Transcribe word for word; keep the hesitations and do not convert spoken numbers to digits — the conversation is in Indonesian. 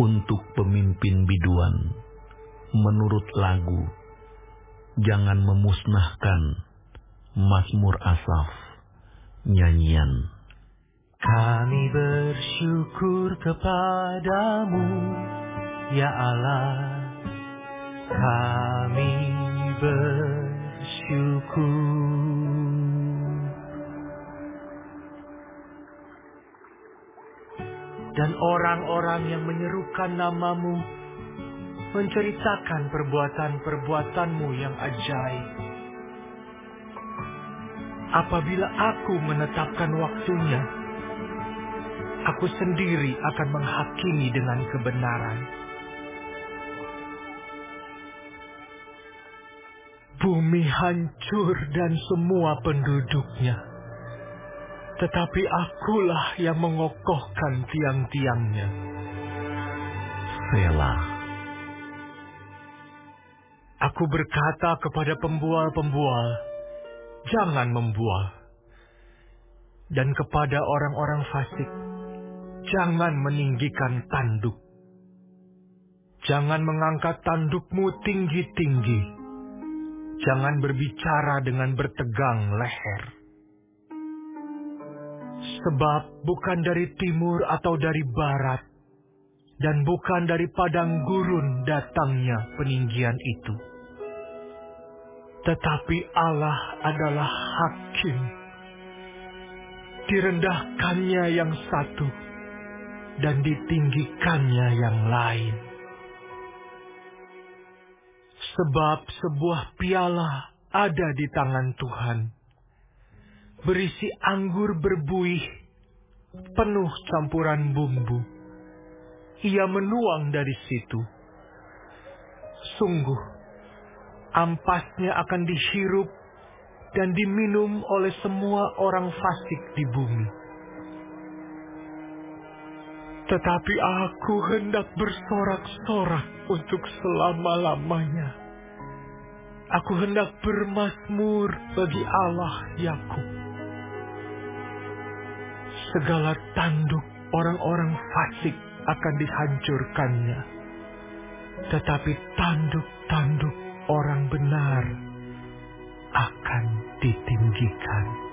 untuk pemimpin biduan, menurut lagu, jangan memusnahkan Mazmur Asaf, nyanyian. Kami bersyukur kepadamu, ya Allah. Kami bersyukur. Dan orang-orang yang menyerukan namamu menceritakan perbuatan-perbuatanmu yang ajaib. Apabila aku menetapkan waktunya, aku sendiri akan menghakimi dengan kebenaran. Bumi hancur dan semua penduduknya, tetapi akulah yang mengokohkan tiang-tiangnya. Selah. Aku berkata kepada pembual-pembual, jangan membual. Dan kepada orang-orang fasik, jangan meninggikan tanduk. Jangan mengangkat tandukmu tinggi-tinggi. Jangan berbicara dengan bertegang leher. Sebab bukan dari timur atau dari barat, dan bukan dari padang gurun datangnya peninggian itu. Tetapi Allah adalah hakim. Direndahkannya yang satu, dan ditinggikannya yang lain. Sebab sebuah piala ada di tangan Tuhan, berisi anggur berbuih, penuh campuran bumbu. Ia menuang dari situ. Sungguh, ampasnya akan dihirup dan diminum oleh semua orang fasik di bumi. Tetapi aku hendak bersorak-sorak untuk selama-lamanya. Aku hendak bermazmur bagi Allah Yakub. Segala tanduk orang-orang fasik akan dihancurkannya, tetapi tanduk-tanduk orang benar akan ditinggikan.